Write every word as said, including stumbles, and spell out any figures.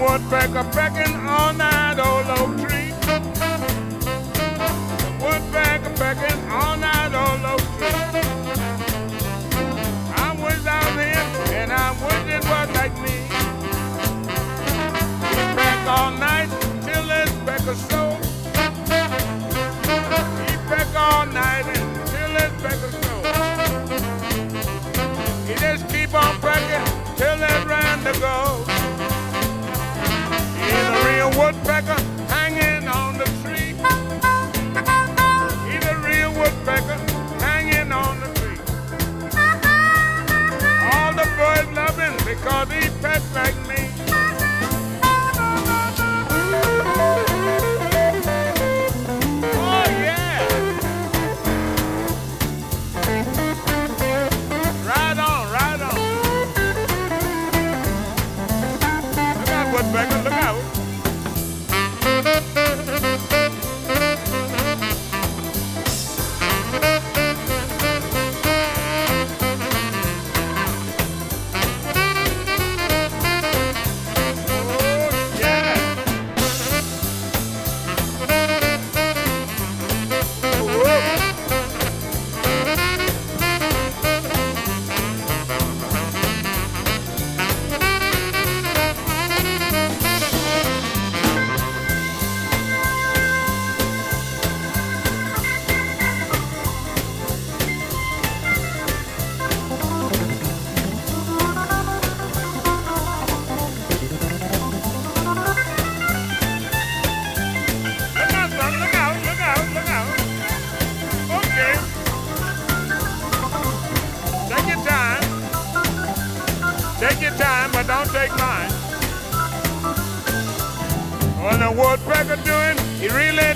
woodpecker pecking on that old oak tree. The woodpecker pecking on that old oak tree. I was out here and I wish it was like me. He peck all night till his peck is slow. He peck all night until his peck is slow. He just keep on pecking till it ran to go. He's a real woodpecker hanging on the tree. He's a real woodpecker hanging on the tree. All the birds love him because he pecks like me. Oh yeah! Right on, right on. Look out, woodpecker, look out. Take your time, but don't take mine. What the woodpecker doing, he really